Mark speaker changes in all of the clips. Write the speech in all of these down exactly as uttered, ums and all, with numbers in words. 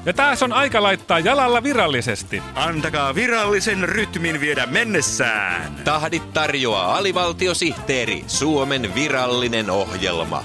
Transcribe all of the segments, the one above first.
Speaker 1: Ja taas on aika laittaa jalalla virallisesti.
Speaker 2: Antakaa virallisen rytmin viedä mennessään.
Speaker 3: Tahdit tarjoaa alivaltiosihteeri, Suomen virallinen ohjelma.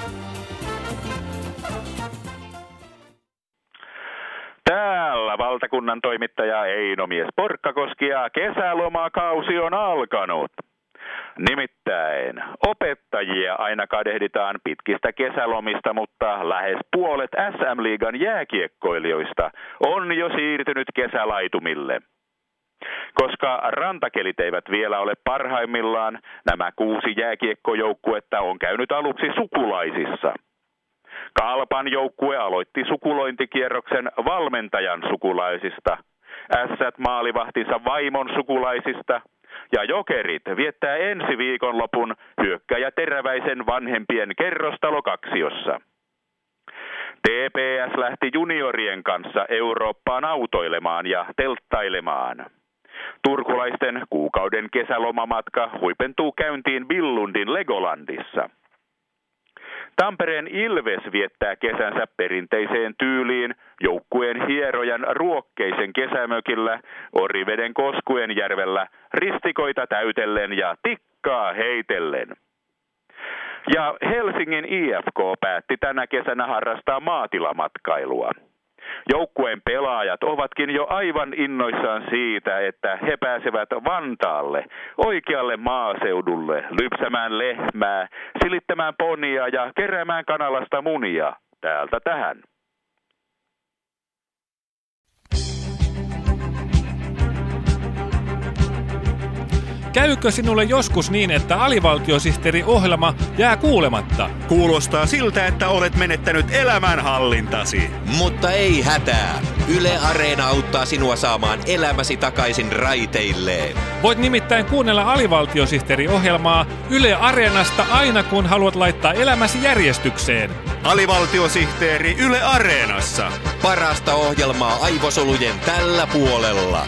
Speaker 4: Täällä valtakunnan toimittaja Eino-mies Porkkakoski ja kesälomakausi on alkanut. Nimittäin opettajia aina kadehditaan pitkistä kesälomista, mutta lähes puolet S M-liigan jääkiekkoilijoista on jo siirtynyt kesälaitumille. Koska rantakelit eivät vielä ole parhaimmillaan, nämä kuusi jääkiekkojoukkuetta on käynyt aluksi sukulaisissa. Kalpan joukkue aloitti sukulointikierroksen valmentajan sukulaisista, Ässät maalivahtinsa vaimon sukulaisista ja Jokerit viettää ensi viikonlopun hyökkäjä Teräväisen vanhempien kerrostalokaksiossa. T P S lähti juniorien kanssa Eurooppaan autoilemaan ja telttailemaan. Turkulaisten kuukauden kesälomamatka huipentuu käyntiin Billundin Legolandissa. Tampereen Ilves viettää kesänsä perinteiseen tyyliin joukkueen hierojan ruokkeisen kesämökillä Oriveden Koskuenjärvellä ristikoita täytellen ja tikkaa heitellen. Ja Helsingin I F K päätti tänä kesänä harrastaa maatilamatkailua. Joukkueen pelaajat ovatkin jo aivan innoissaan siitä, että he pääsevät Vantaalle, oikealle maaseudulle, lypsämään lehmää, silittämään ponia ja keräämään kanalasta munia täältä tähän.
Speaker 1: Käykö sinulle joskus niin, että alivaltiosihteeri-ohjelma jää kuulematta?
Speaker 2: Kuulostaa siltä, että olet menettänyt elämänhallintasi.
Speaker 3: Mutta ei hätää. Yle Areena auttaa sinua saamaan elämäsi takaisin raiteilleen.
Speaker 1: Voit nimittäin kuunnella alivaltiosihteeri-ohjelmaa Yle Areenasta aina kun haluat laittaa elämäsi järjestykseen.
Speaker 2: Alivaltiosihteeri Yle Areenassa.
Speaker 3: Parasta ohjelmaa aivosolujen tällä puolella.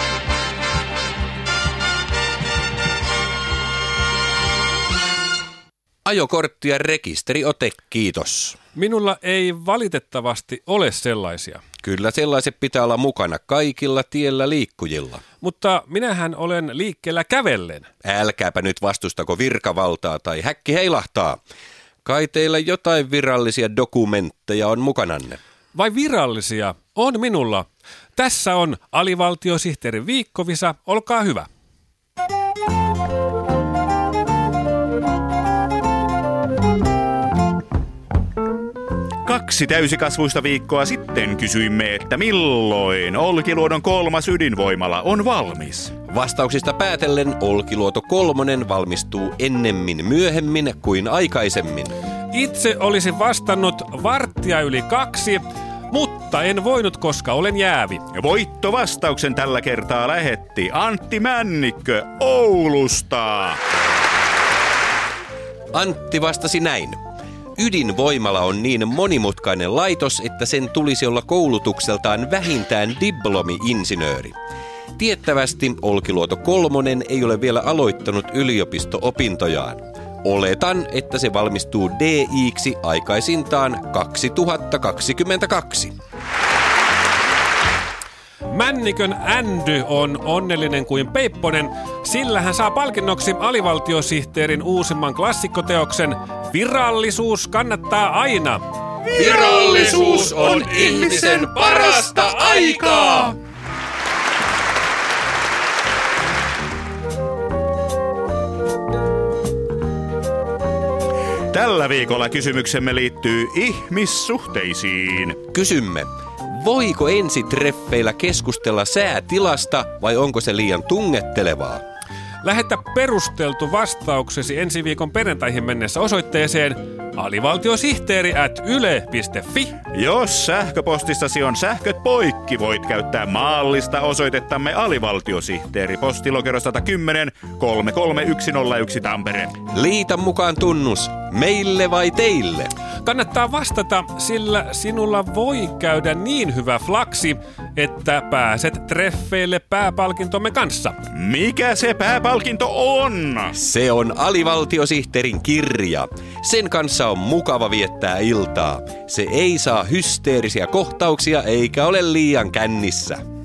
Speaker 3: Ajokortti ja rekisteriote, kiitos.
Speaker 1: Minulla ei valitettavasti ole sellaisia.
Speaker 3: Kyllä sellaiset pitää olla mukana kaikilla tiellä liikkujilla.
Speaker 1: Mutta minähän olen liikkeellä kävellen.
Speaker 3: Älkääpä nyt vastustako virkavaltaa tai häkki heilahtaa. Kai teillä jotain virallisia dokumentteja on mukananne.
Speaker 1: Vai virallisia? On minulla. Tässä on alivaltiosihteeri Viikkovisa, olkaa hyvä.
Speaker 2: Kaksi täysikasvuista viikkoa sitten kysyimme, että milloin Olkiluodon kolmas ydinvoimala on valmis.
Speaker 3: Vastauksista päätellen Olkiluoto kolmonen valmistuu ennemmin myöhemmin kuin aikaisemmin.
Speaker 1: Itse olisin vastannut varttia yli kaksi, mutta en voinut, koska olen jäävi.
Speaker 2: Voittovastauksen tällä kertaa lähetti Antti Männikkö Oulusta.
Speaker 3: Antti vastasi näin. Ydinvoimala on niin monimutkainen laitos, että sen tulisi olla koulutukseltaan vähintään diplomi-insinööri. Tiettävästi Olkiluoto kolmonen ei ole vielä aloittanut yliopisto-opintojaan. Oletan, että se valmistuu D I:ksi aikaisintaan kaksituhattakaksikymmentäkaksi.
Speaker 1: Männikön Andy on onnellinen kuin Peipponen, sillä hän saa palkinnoksi alivaltiosihteerin uusimman klassikkoteoksen Virallisuus kannattaa aina.
Speaker 3: Virallisuus on ihmisen parasta aikaa!
Speaker 2: Tällä viikolla kysymyksemme liittyy ihmissuhteisiin.
Speaker 3: Kysymme. Voiko ensitreffeillä keskustella säätilasta vai onko se liian tungettelevaa?
Speaker 1: Lähetä perusteltu vastauksesi ensi viikon perjantaihin mennessä osoitteeseen alivaltiosihteeri at yle piste fi.
Speaker 2: Jos sähköpostissasi on sähköt poikki, voit käyttää maallista osoitettamme alivaltiosihteeri postilokero sata kymmenen kolme kolme yksi nolla yksi Tampere.
Speaker 3: Liitä mukaan tunnus, meille vai teille?
Speaker 1: Kannattaa vastata, sillä sinulla voi käydä niin hyvä flaksi, että pääset treffeille pääpalkintomme kanssa.
Speaker 2: Mikä se pääpalkinto on?
Speaker 3: Se on alivaltiosihteerin kirja. Sen kanssa on mukava viettää iltaa. Se ei saa hysteerisiä kohtauksia eikä ole liian kännissä.